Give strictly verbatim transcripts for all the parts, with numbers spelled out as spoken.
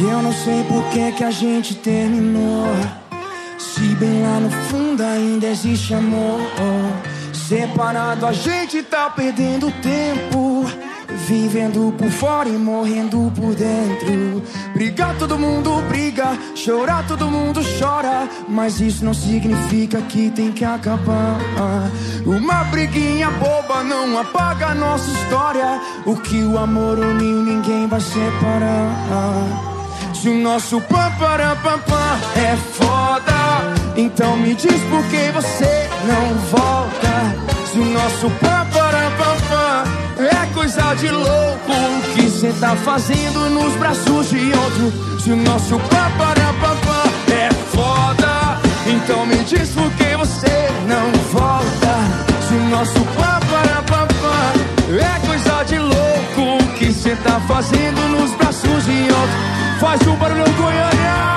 Eu não sei por que que a gente terminou, se bem lá no fundo ainda existe amor. Separado a gente tá perdendo tempo, vivendo por fora e morrendo por dentro. Brigar todo mundo briga, chorar todo mundo chora, mas isso não significa que tem que acabar. Uma briguinha boba não apaga a nossa história. O que o amor uniu ninguém vai separar. Se o nosso paparapapá é foda, então me diz por que você não volta. Se o nosso paparapapá é coisa de louco, o que cê tá fazendo nos braços de outro? Se o nosso paparapapá é foda, então me diz por que você não volta. Se o nosso paparapapá é coisa de louco, o que cê tá fazendo nos braços de outro? Faz um barulhão, Goiânia!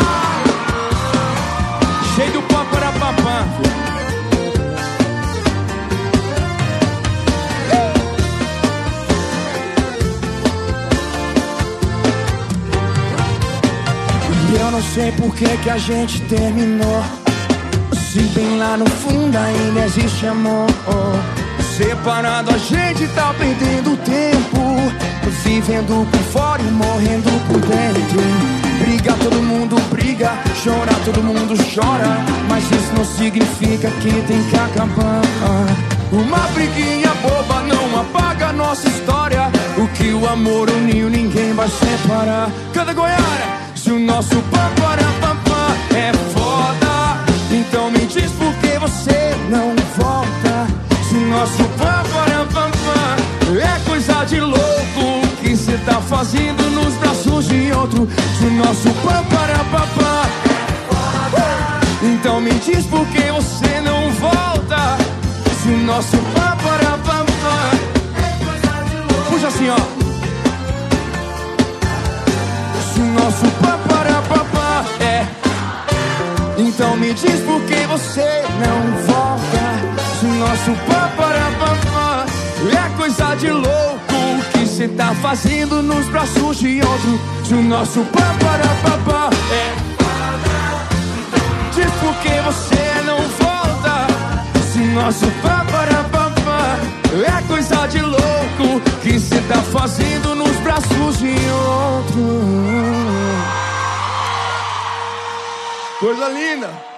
Cheio do paparapapá. Eu não sei por que que a gente terminou, se bem lá no fundo ainda existe amor. Separado a gente tá perdendo tempo, vivendo por fora e morrendo por dentro. Brigar todo mundo briga, chorar todo mundo chora, mas isso não significa que tem que acabar. Uma briguinha boba não apaga a nossa história. O que o amor uniu ninguém vai separar. Canta, Goiânia! Se o nosso paparapapá é foda, então me diz por que você não volta. Se o nosso paparapapá é coisa de louco, o que cê tá fazendo nos braços de outro? Se o nosso paparapapá é foda, então me diz por que você não volta. Se o nosso paparapapá é coisa de louco, puxa assim, ó. Se o nosso paparapapá é, então me diz por que você não volta. Se o nosso paparapapá é coisa de louco, o que cê tá fazendo nos braços de outro? Se o nosso paparapapá é, diz por que você não volta. Se o nosso paparapapá é coisa de louco, o que cê tá fazendo nos braços de outro? Coisa linda!